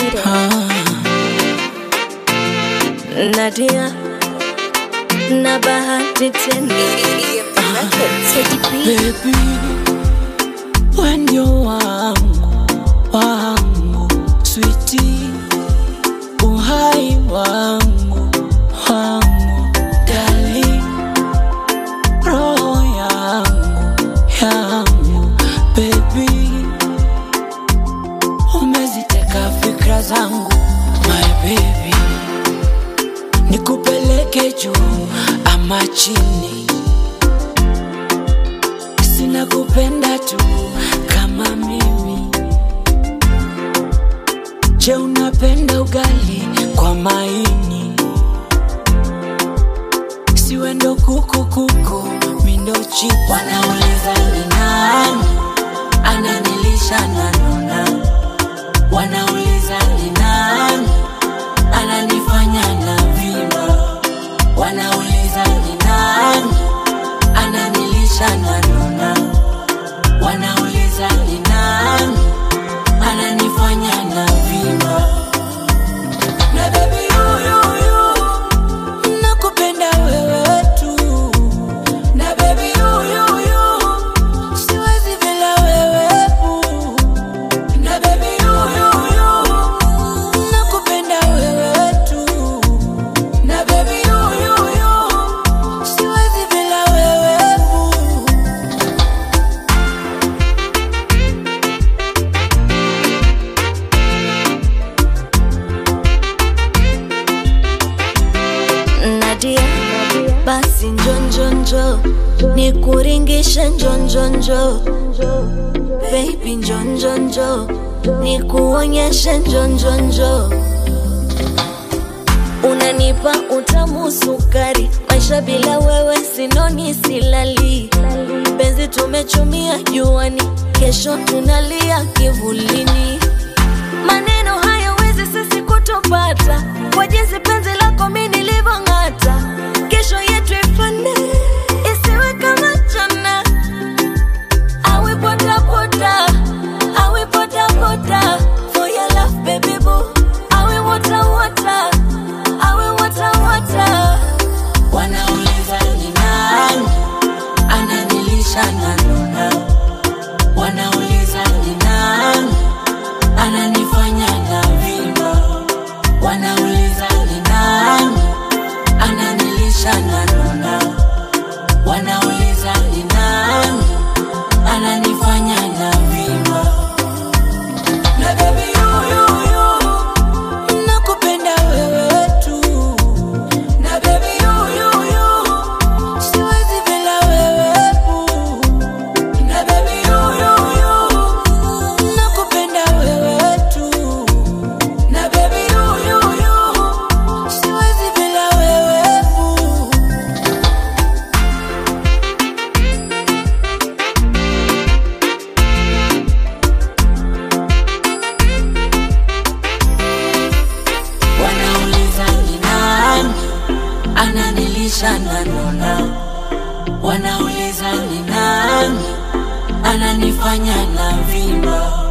it. Nadia na bahati tena. Baby, when you wangu, sweetie, uhai wangu, darling, roho yangu, baby, umeziteka fikra zangu, my baby, nikupeleke juu ama chini, sina kupenda tu kama mimi. Je, unapenda ugali kwa maini? Siwe ndo kuku, mindo chipu. Wanauliza ni nani ananilisha na nuna, wanauliza ni nani ananifanya na vima, wanauliza ni nani ananilisha na nuna, wanauliza ni nani ananifanya na vima. Na baby you nakupenda wewe tu. Na baby you siwezi bila wewe boo. Na baby you nakupenda wewe tu. Na baby you siwezi bila wewe boo. Nadia, basi njo nikuringishe njo baby njo nikuonyeshe njo unanipa utamu sukari, maisha bila wewe sinoni silali, penzi tumechumia juani, kesho tunalia kivulini, maneno hayawezi sisi kutopata, kwa jinsi penzi lako mimi nilivong'ata, kesho yetu ifane isiwe kama jana. Awe pota for your love baby boo. Awe water Wanauliza ni nani ananilisha na nuna, wanauliza ni nani ananifanya na vima, wanauliza ni nani ananilisha na nuna, wanauliza ni nani ananifanya na vima. Na baby you nakupenda wewe tu. Na baby you siwezi bila wewe boo. Na baby you nakupenda wewe tu. Na baby you siwezi bila wewe boo. Wanauliza ni nani ananilisha na nuna, wanauliza ni nani ananifanya na vima.